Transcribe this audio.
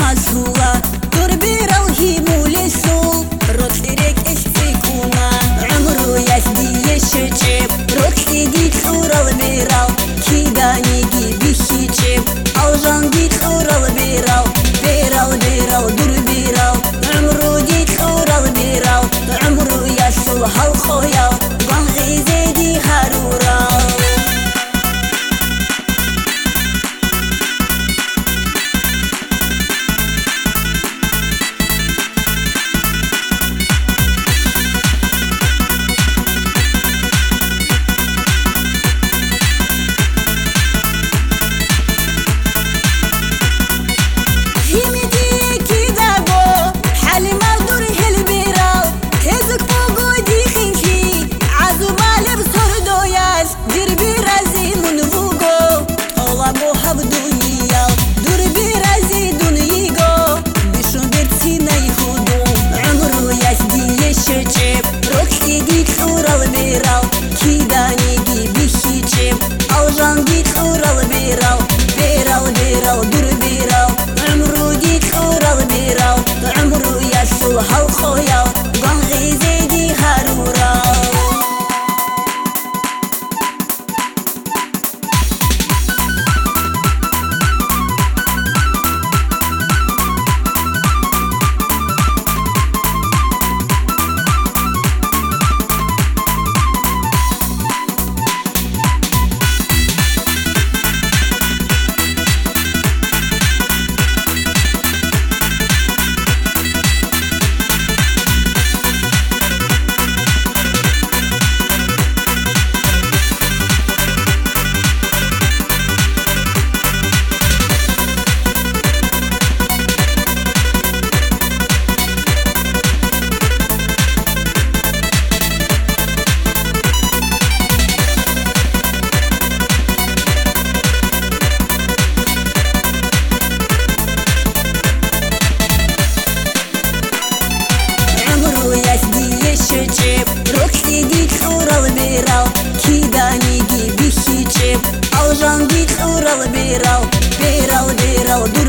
مسهولة دور بيرا وهيمو لسول روك تريك اش فيكونا عمرو يسدي يشجب روك تيجي تخورا البيرا كيداني جيبي شيجب أوجان جي تخورا البيرا بيرا دور بيرا عمرو جي تخورا البيرا عمرو يسول هالخويا بانغي زيدي هارورا هالخويا بانغي زيدي هارورا روك تيجي تخورا البيرا كيداني جيبي شيجب أوجان جي تخورا البيرا بيرا دور